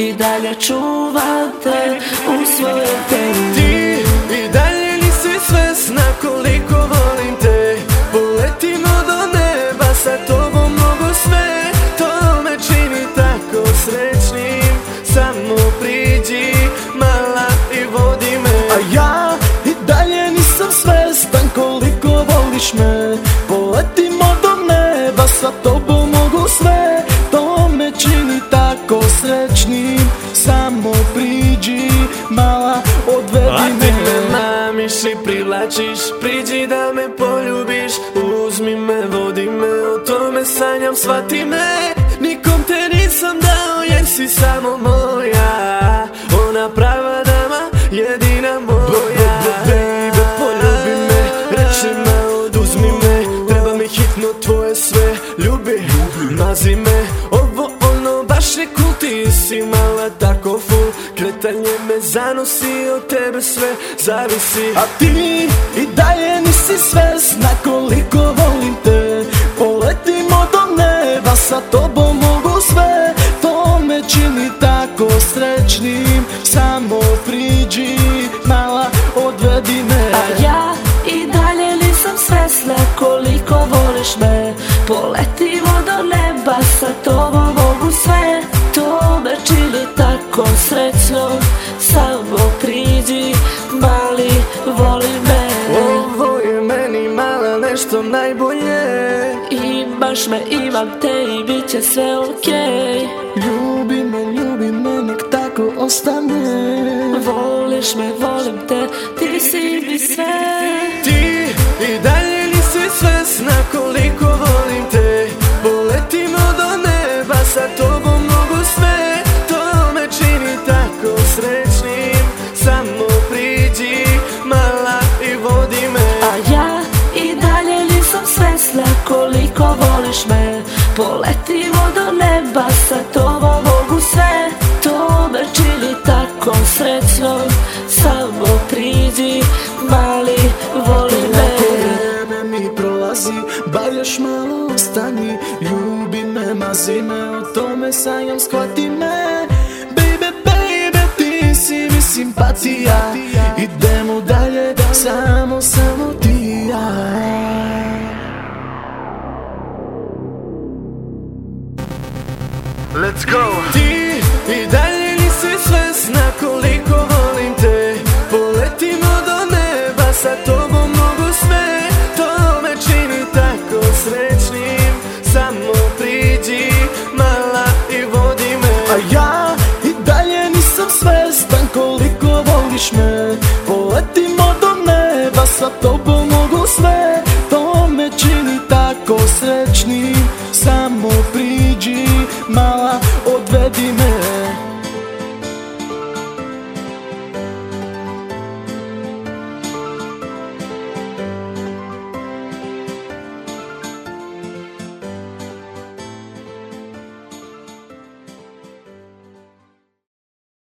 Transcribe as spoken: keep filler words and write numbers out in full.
i dalje čuvam te u svojoj tebi. Ti i dalje nisi svesna koliko volim te. Poletimo do neba, sa tobom mogu sve. To me čini tako srećnim. Samo priđi, mala, i vodi me. A ja i dalje nisam svestan koliko voliš me. Poletimo do neba, sa tobom mogu sve. To me čini tako srećnim. Samo priđi, mala, odvedi me. A ti me mamiš i privlačiš, priđi da me poljubiš. Uzmi me, vodi me, o tome sanjam, shvati me. Nikom te nisam dao jer si samo moja. Ona prava dama, jedina moja. Baby, poljubi me, reči me, oduzmi me. Treba mi hitno tvoje sve, ljubi, mazi me. Ovo ono, baš je cool, ti si mala tako full. Kretanje me zanosi, od tebe sve zavisi. A ti i dalje nisi svesna koliko volim te. Poletimo do neba, sa tobom mogu sve. To me čini tako srećnim. Samo priđi, mala, odvedi me. A ja i dalje nisam svesna koliko voliš me. Poletimo do neba, sa tobom mogu sve. To me čini tako srećno. Samo priđi, mali, voli me. Ovo je meni mala nešto najbolje. Imaš me, imam te i bit će sve okej. Ljubi me, ljubi me, nek tako ostane. Voliš me, volim te, ti si mi sve. Ti i dalje nisi svesna koliko volim te. Poletimo do neba, sa tobom mogu sve. To me čini tako srećnim. Samo priđi, mala, i vodi me. A ja i dalje nisam svesna koliko voliš me. Poletimo do neba, sa tobom mogu sve. To me čini tako srećno. Samo priđi, mali, voli me. Vreme mi prolazi, bar još malo ostani. Ljubi me, mazi me, o tome sanjam, shvati me. Baby, baby, ti si mi simpatija. Idemo dalje, samo, samo ti i ja. Let's go! Ti i dalje nisi svesna koliko volim te. Poletimo do neba, sa tobom mogu sve. To me čini tako srećnim. Samo priđi, mala, i vodi me. A ja i dalje nisam svestan koliko